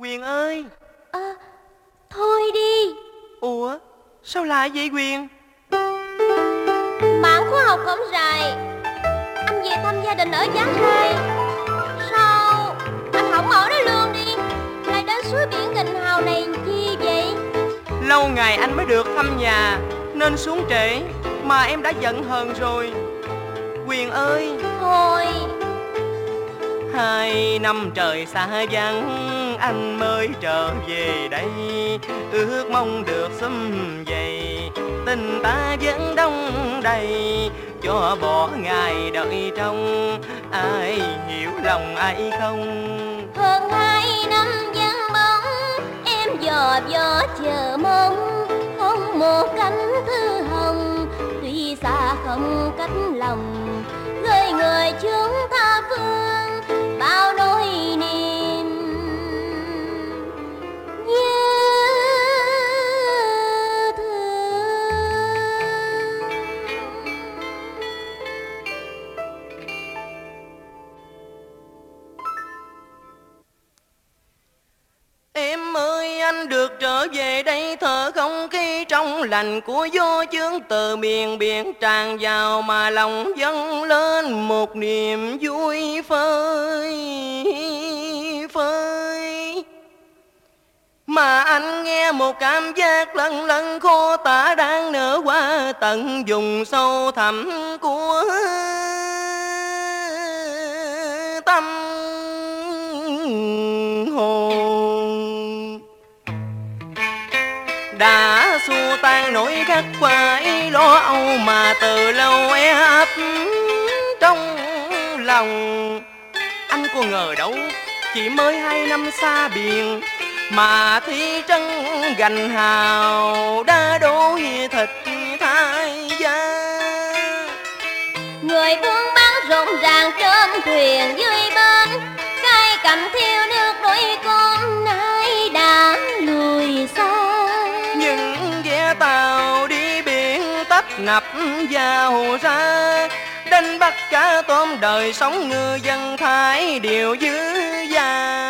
Quyền ơi. Thôi đi. Ủa, sao lại vậy Quyền? Bạn khóa học cổng rài, anh về thăm gia đình ở Giá Rai. Sao anh không ở đó luôn đi, lại đến suối biển Gành Hào này chi vậy? Lâu ngày anh mới được thăm nhà nên xuống trễ, mà em đã giận hờn rồi. Quyền ơi. Thôi. 2 năm trời xa vắng, anh mới trở về đây. Ước mong được sum vầy, tình ta vẫn đông đầy. Cho bỏ ngày đợi trông, ai hiểu lòng ai không. Hơn 2 năm vắng bóng, em dò dò chờ mong. Không một cánh thư hồng, tuy xa không cách lòng. Gửi người chúng tha phương, bao nỗi niềm nhớ thương. Em ơi, anh được trở về đây, thở không khí trong lành của gió chướng từ miền biển tràn vào, mà lòng dâng lên một niềm vui phơi phới. Mà anh nghe một cảm giác lâng lâng khó tả, đang nở qua tận vùng sâu thẳm của tâm hồn. Đã xua tan nỗi khắc khoải lo âu mà từ lâu ép trong lòng. Anh có ngờ đâu, chỉ mới 2 năm xa biển mà thị trấn Gành Hào đã đổi thịt thay da. Người buôn bán rộn ràng trên thuyền dưới bến, cây cầm thiêu nước đôi con nay đã lùi xa. Những ghe tàu đi biển tấp nập vào ra, đánh bắt cá tôm đời sống ngư dân Thái đều dữ dằn.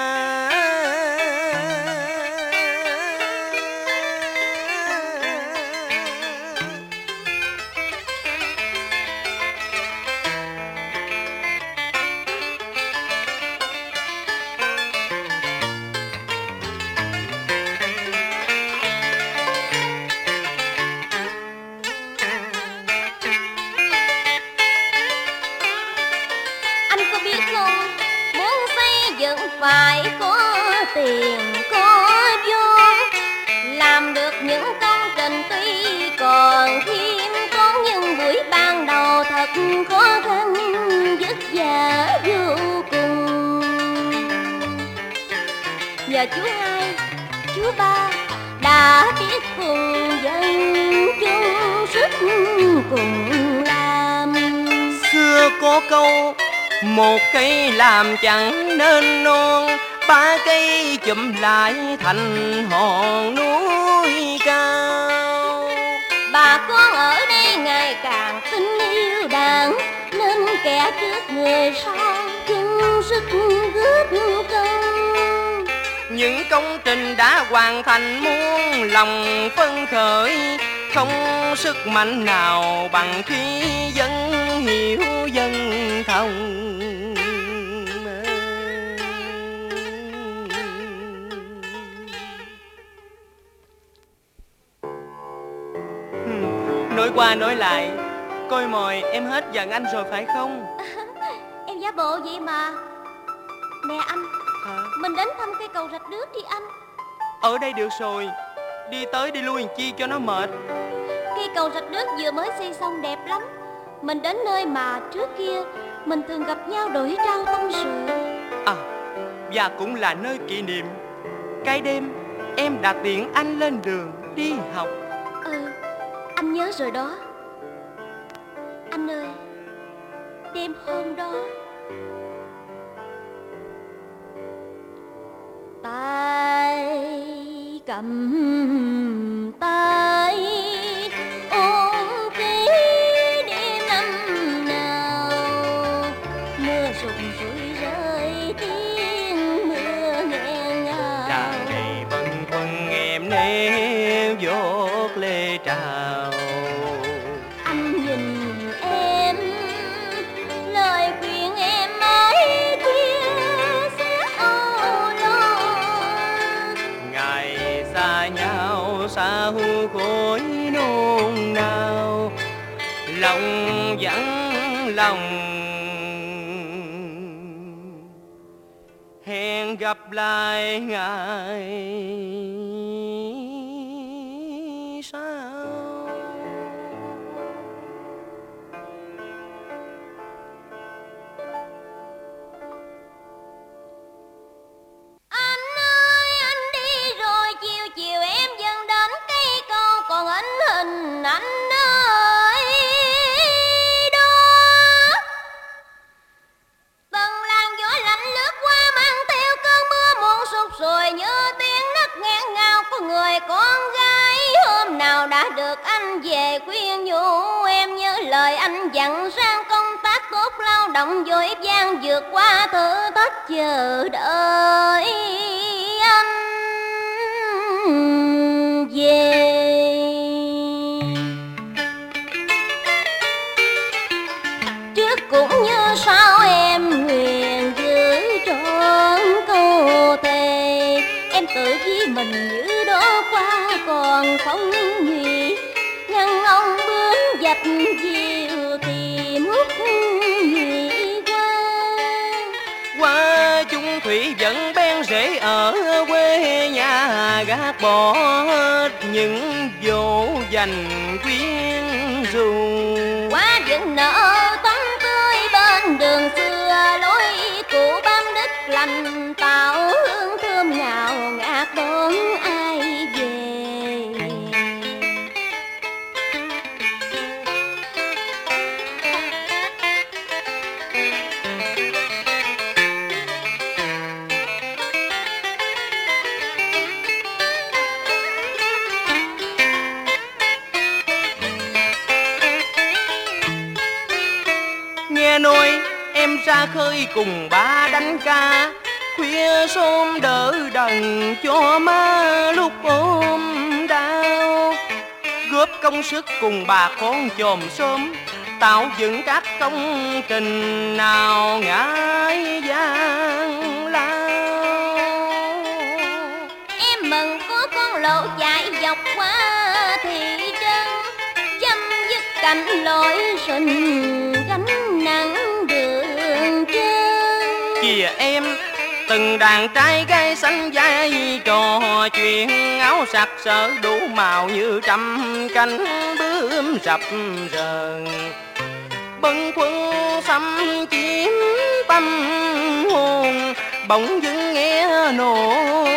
Phải có tiền có vốn, làm được những công trình tuy còn khiêm tốn, nhưng buổi ban đầu thật khó khăn vất vả vô cùng. Nhờ chú hai, chú ba đã biết cùng dân chung sức cùng làm. Xưa có câu một cây làm chẳng nên non, 3 cây chụm lại thành hòn núi cao. Bà con ở đây ngày càng tin yêu Đảng, nên kẻ trước người sau chung sức góp công. Những công trình đã hoàn thành muôn lòng phấn khởi, không sức mạnh nào bằng khi dân hiểu dân thông. Nói qua nói lại, coi mồi em hết giận anh rồi phải không? Em giả bộ vậy mà. Nè anh, mình đến thăm cây cầu rạch nước đi anh. Ở đây được rồi, đi tới đi lui làm chi cho nó mệt. Cây cầu rạch nước vừa mới xây xong đẹp lắm. Mình đến nơi mà trước kia mình thường gặp nhau đổi trao tâm sự. Và cũng là nơi kỷ niệm cái đêm em đã tiễn anh lên đường đi học. Anh nhớ rồi đó. Anh ơi, đêm hôm đó tay cầm tay ôm kỷ niệm năm nào, mưa rụng rủi rơi tiếng mưa nghẹn ngào. tràn đầy bâng khuâng em nêu dốt lê trào. Anh nhìn em, lời khuyên em ấy chia sẻ âu lo. Ngày xa nhau sao khối nôn nao, lòng vắng lòng. Hẹn gặp lại ngày sau. Anh ơi anh đi rồi, chiều chiều em dần đến cây cầu, còn ảnh hình anh ơi đó. Từng làn gió lạnh lướt qua mang theo cơn mưa muộn sụt sùi như tiếng nấc nghẹn ngào của người con gái. Hôm nào đã được anh về khuyên nhủ em, nhớ lời anh dặn sang công tác tốt lao động dội vang vượt qua thử thách chờ đợi anh về. Trước cũng như sau em nguyện giữ trọn câu thề, em tự với mình như đó qua còn không nguy, ngăn ông bướm dập chiều tìm hút nhụy qua. Qua chung thủy vẫn bên rễ ở quê nhà, gác bỏ hết những dỗ dành quyến rũ. Qua vẫn nở tắm tươi bên đường xưa, lối cũ bám đất lành tạo hương thơm ngào ngạt đón ai về. Nghe nói em ra khơi cùng ba đánh ca, khuya xôm đỡ đần cho má lúc ôm đau. Góp công sức cùng bà con chòm xóm, tạo dựng các công trình nào ngại gian lao. Em mừng có con lộ chạy dọc qua thị trấn, chấm dứt cảnh lối sinh gánh nặng đường chân. Kìa em, từng đàn trai gái xanh vai trò chuyện, áo sặc sỡ đủ màu như trăm cánh bướm rập rờn. Bâng khuâng xăm chiếm tâm hồn, bỗng dưng nghe nỗi